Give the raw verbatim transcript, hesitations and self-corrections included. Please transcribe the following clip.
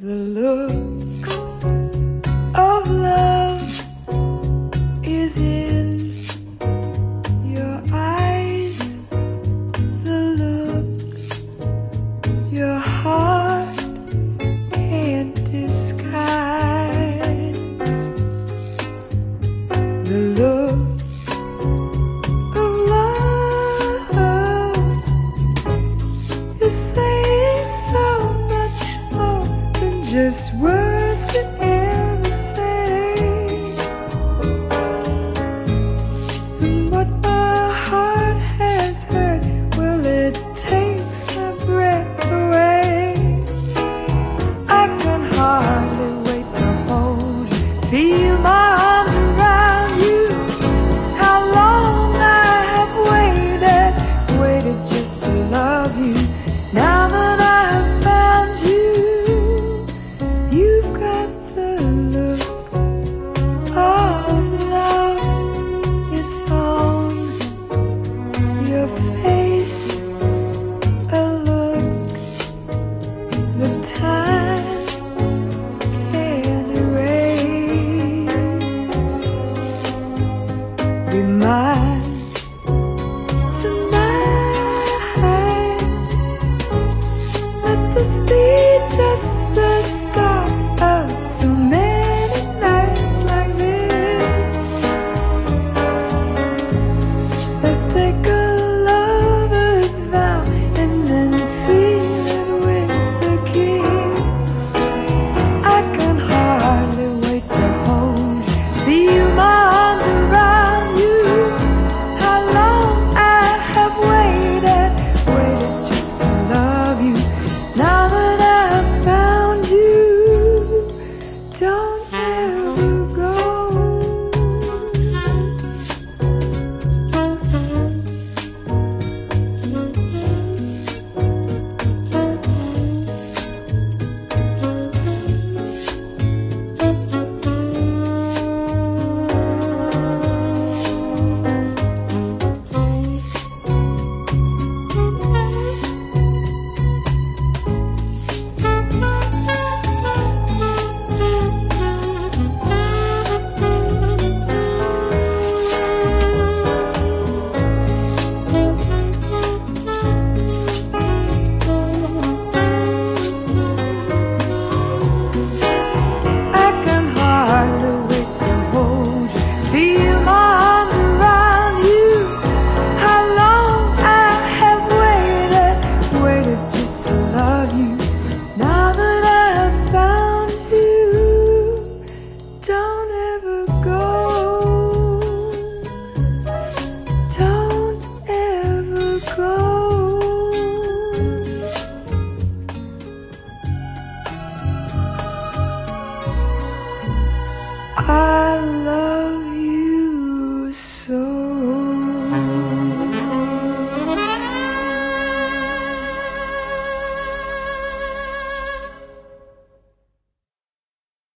The look of love is in your eyes. The look your heart can't disguise. The look of love is saying so much more than just words can ever say. And what my heart has heard, well, it takes my breath away. I can hardly wait to hold you, feel my arms around you. How long I have waited, waited just to love you. Now that I've found you, you've got the look of love. It's on your face, a look that time can't erase. Be mine tonight. Let this be just the start of so many nights like this. Let's take a lover's vow and then seal it with a kiss. I can hardly wait to hold you, feel my arms around you. How long I have waited, waited just to love you. Now that I've found you, don't ever go. I